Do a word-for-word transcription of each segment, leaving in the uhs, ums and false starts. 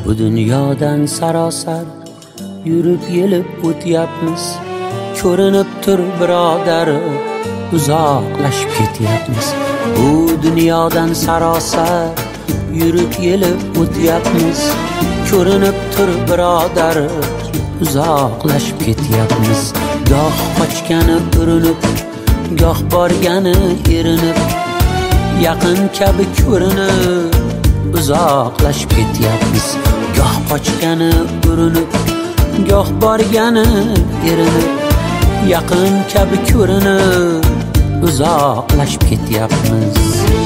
Bu dunyodan sarosar yurib yelib o'tyapmiz. Ko'rinib tur birodar, uzoqlashib ketyapmiz. Bu dunyodan sarosar yurib yelib o'tyapmiz. Ko'rinib tur birodar, uzoqlashib ketyapmiz. Goh qochgani urinib, goh borgani erinib, yaqin kabi ko'rinib uzoqlashib ketyapmiz. Goh qochgani urinib, goh borgani erinib, yaqin kabi ko'rinib uzoqlashib ketyapmiz.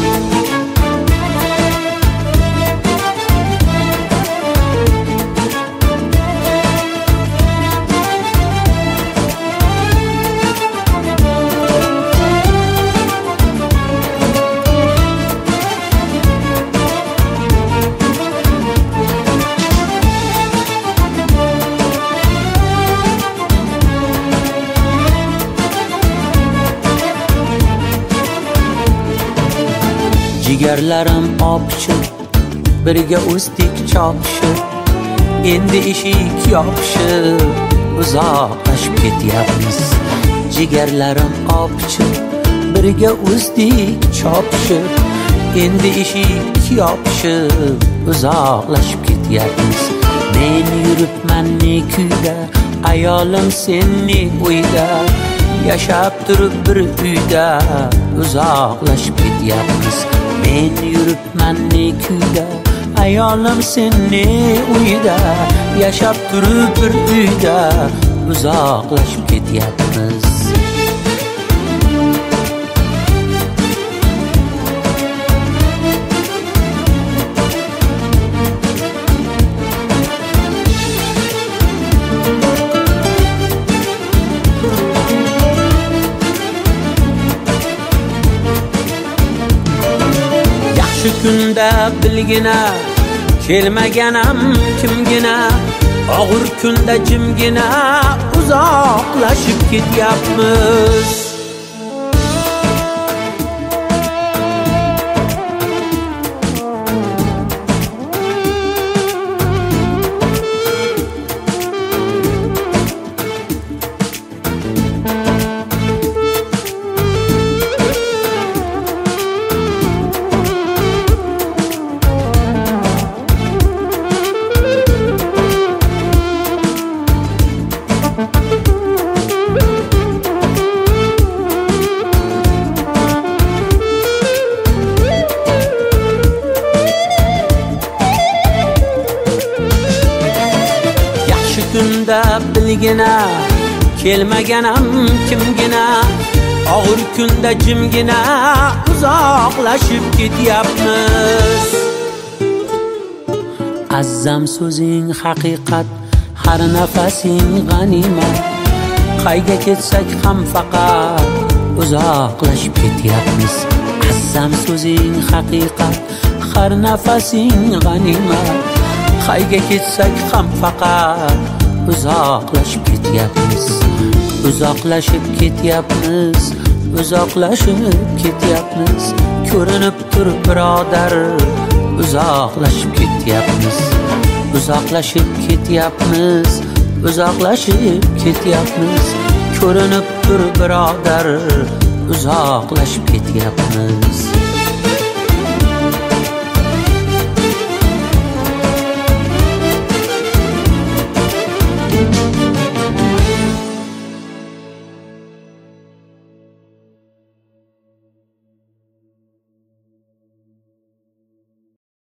Jigarlarim opishib, birga o'sdik chopishib, endi eshik yopishib, uzoqlashib ketyapmiz. Jigarlarim opishib, birga o'sdik chopishib, endi eshik yopishib, uzoqlashib ketyapmiz. Men yuribman ne kuyda, ayolim senni o'yda, yashab turib bir uyda uzoqlashib ketyapmiz. Men yuribman ne kuyda, ayolim senni uyda, yashab turib bir uyda uzoqlashib ketyapmiz. Shu kunda bilgina, kelmaganam kimgina, og'ir kunda jimgina uzoqlashib ketyapmiz. Kunda bilgina, kelmaganam kimgina, og'ir kunda jimgina uzoqlashib ketyapmiz. Azzam so'zing haqiqat, har nafasing g'animat. Qayga ketsak ham faqat uzoqlashib ketyapmiz. Azzam so'zing haqiqat, har nafasing g'animat. Qayga ketsak ham faqat uzoqlashib ketyapmiz. Uzoqlashib ketyapmiz, uzoqlashib ketyapmiz. Ko'rinib tur birodar, uzoqlashib ketyapmiz. Uzoqlashib ketyapmiz, uzoqlashib ketyapmiz. Ko'rinib tur birodar, uzoqlashib ketyapmiz.